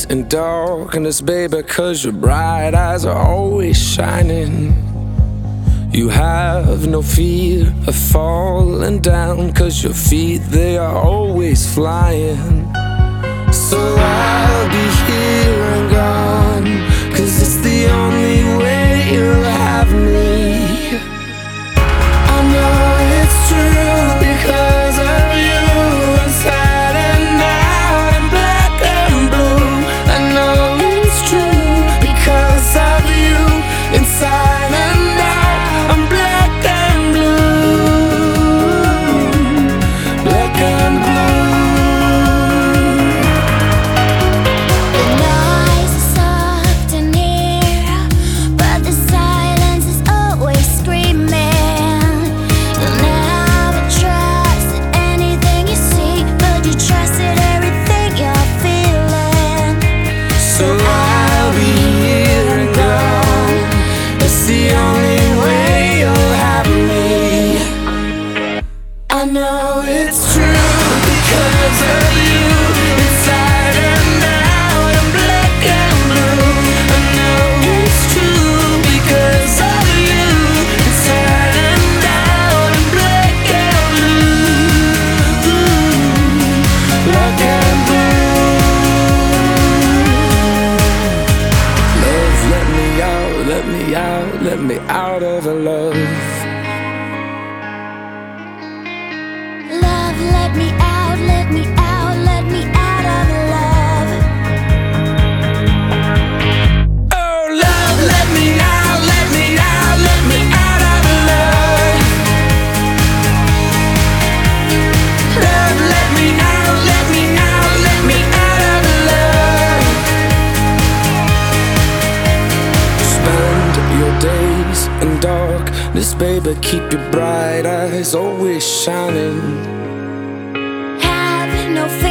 days in darkness, baby, 'cause your bright eyes are always shining. You have no fear of falling down, 'cause your feet, they are always flying. So I'll be here and gone, 'cause it's the only way you'll have me. I know it's true because of you, inside and out, in black and blue. I know it's true because of you, inside and out, I'm black and blue, black and blue. The noise is soft in here, but the silence is always screaming. You'll never trust anything you see, but you trusted everything you're feeling. So I'll be here and gone, it's the only way you'll have me. I know it's true because of you, inside and out, in black and blue. I know it's true because of you, inside and out, in black and blue, black and blue. Love, let me out, let me out, let me out of the love. Love, let me out, let me out, let me out of love. Oh, love, let me out, let me out, let me out of love. Love, let me out, let me out, let me out of love. Spend your days in darkness, baby, keep your bright eyes always shining. Have no fear.